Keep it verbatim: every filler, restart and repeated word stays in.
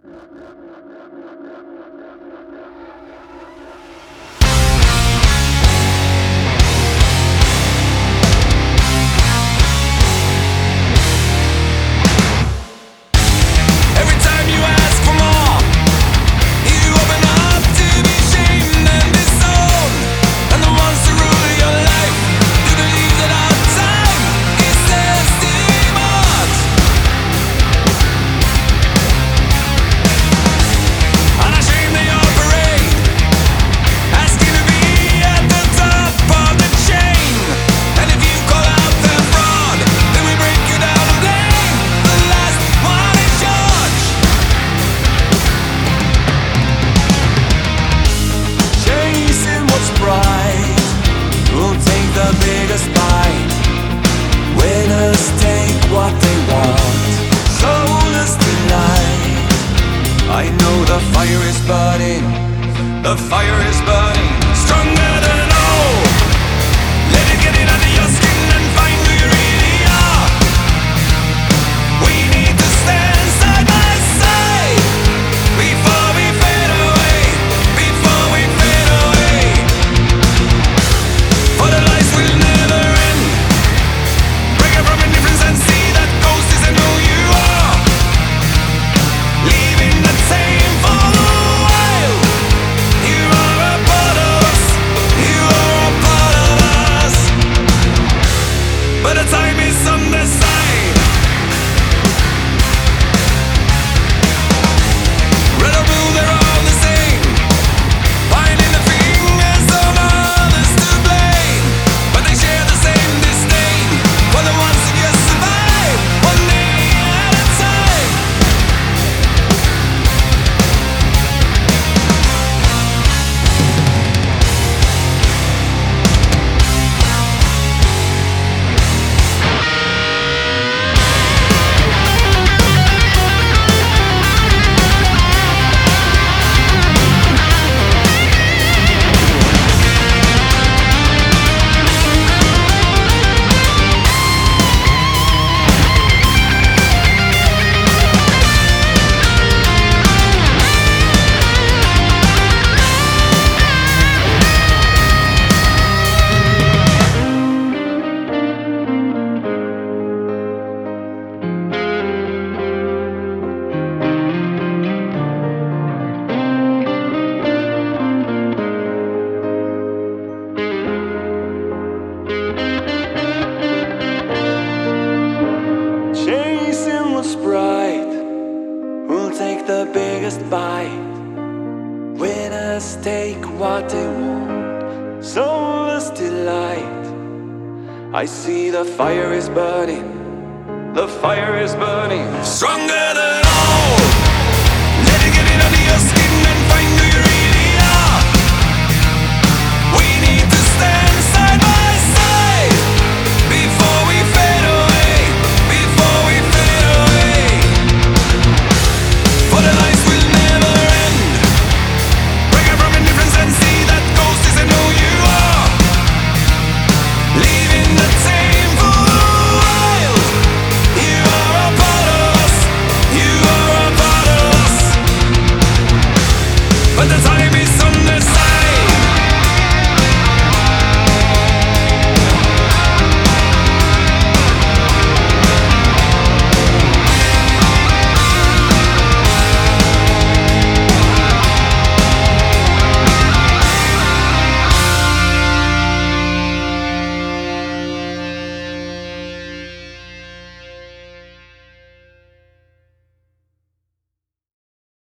The fire is burning, stronger than all. Let it get it under your skin and find who you really are. We need to stand side by side before we fade away, before we fade away. For the lies will never end. Break up from indifference and see that ghost isn't who you are. Leaving the same for the while. You are a part of us, you are a part of us. But the time is on their side. Red or blue, they're all the same. Finding the fingers of others to blame. But they share the same disdain for the ones who just survive one day at a time. Chasing what's bright, we'll take the biggest bite. Winners take what they want, soulless delight. I see the fire is burning, the fire is burning, stronger than all.